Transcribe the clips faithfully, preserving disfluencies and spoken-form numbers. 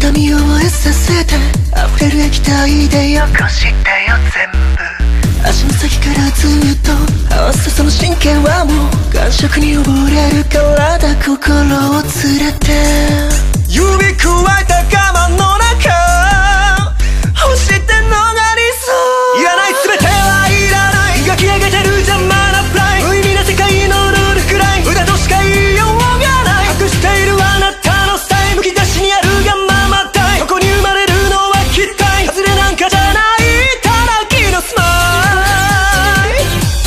痛みを覚えさせて溢れる液体でよこしてよ全部。足の先からずっと合わせその神経はもう感触に溺れる体心を連れて指くわえた我慢の中欲して逃りそう。いらない全てはいらない、磨き上げてる邪魔なプライ、無意味な世界のルールくらい無駄としか言いようがない。隠しているあなたのスタイルむき出しにあるがままたい、ここに生まれるのは期待、外れなんかじゃないただきのスマイ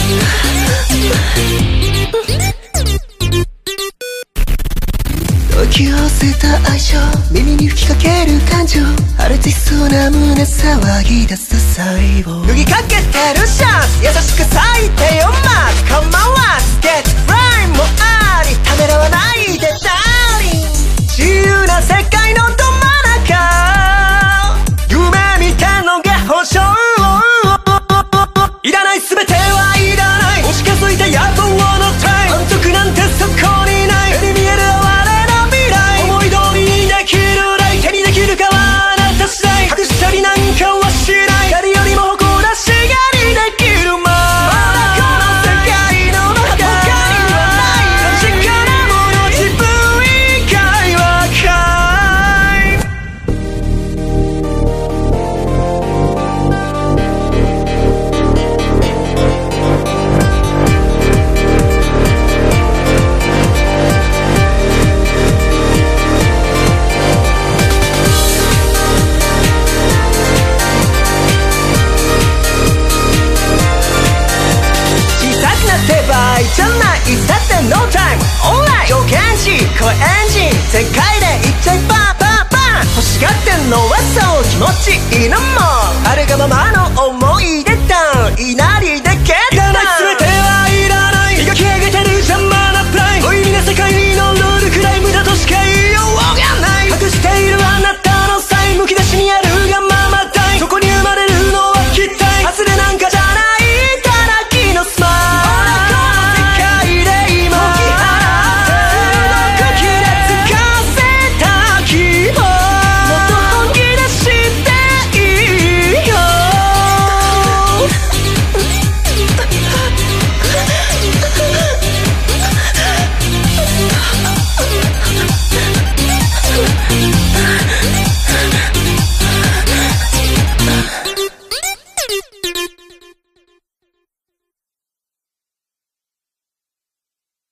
ル。時を捨てた愛情、耳に吹きかける感情、破裂しそうな胸騒ぎ出す細胞、脱ぎかけてるシャンス優しく咲いてよマス構わずゲットフライもあり、ためらわないでダーリン、自由な世界のど真ん中夢見てんのが保証、いらない全てはいらない、もしかづいた野望のタイム、満足なんてそこにない、目に見える哀れな未来、思い通りにできるライ、手にできるかはあなた次第、隠したりなんかはしない、誰よりも誇らしがりできるままだこの世界の中他にはない確かなもの自分以外はない。手倍じゃないだって No time オンライン条件時これエンジン全開でいっちゃいバンバンバン、欲しがってんのはそう気持ちいいのもあるがままの思